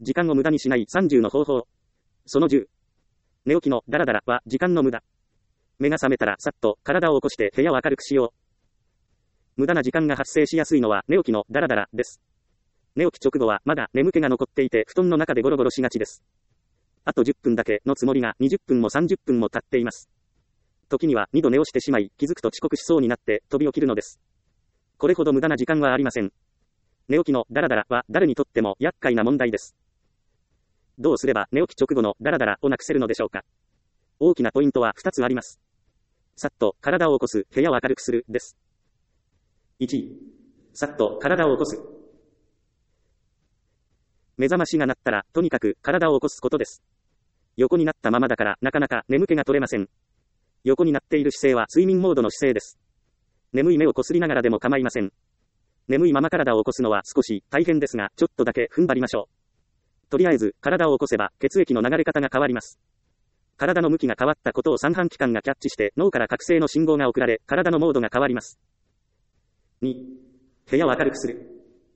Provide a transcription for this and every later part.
時間を無駄にしない30の方法。その10。寝起きのダラダラは時間の無駄。目が覚めたらさっと体を起こして部屋を明るくしよう。無駄な時間が発生しやすいのは寝起きのダラダラです。寝起き直後はまだ眠気が残っていて布団の中でゴロゴロしがちです。あと10分だけのつもりが20分も30分も経っています。時には2度寝をしてしまい気づくと遅刻しそうになって飛び起きるのです。これほど無駄な時間はありません。寝起きのダラダラは誰にとっても厄介な問題です。どうすれば寝起き直後のダラダラをなくせるのでしょうか。大きなポイントは2つあります。さっと体を起こす、部屋を明るくするです。1、さっと体を起こす。目覚ましが鳴ったらとにかく体を起こすことです。横になったままだからなかなか眠気が取れません。横になっている姿勢は睡眠モードの姿勢です。眠い目をこすりながらでも構いません。眠いまま体を起こすのは少し大変ですが、ちょっとだけ踏ん張りましょう。とりあえず体を起こせば血液の流れ方が変わります。体の向きが変わったことを三半規管がキャッチして脳から覚醒の信号が送られ、体のモードが変わります。2、部屋を明るくする。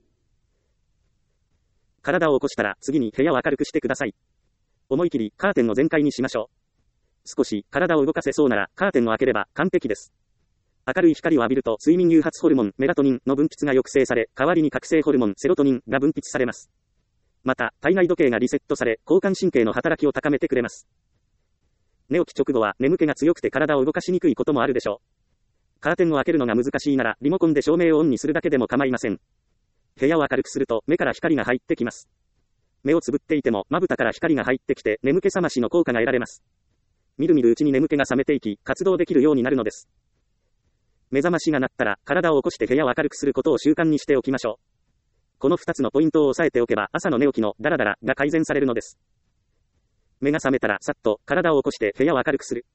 体を起こしたら次に部屋を明るくしてください。思い切りカーテンを全開にしましょう。少し体を動かせそうならカーテンを開ければ完璧です。明るい光を浴びると睡眠誘発ホルモンメラトニンの分泌が抑制され、代わりに覚醒ホルモンセロトニンが分泌されます。また、体内時計がリセットされ、交感神経の働きを高めてくれます。寝起き直後は眠気が強くて体を動かしにくいこともあるでしょう。カーテンを開けるのが難しいなら、リモコンで照明をオンにするだけでも構いません。部屋を明るくすると目から光が入ってきます。目をつぶっていてもまぶたから光が入ってきて眠気覚ましの効果が得られます。みるみるうちに眠気が覚めていき、活動できるようになるのです。目覚ましが鳴ったら体を起こして部屋を明るくすることを習慣にしておきましょう。この2つのポイントを押さえておけば朝の寝起きのダラダラが改善されるのです。目が覚めたらさっと体を起こして部屋を明るくする。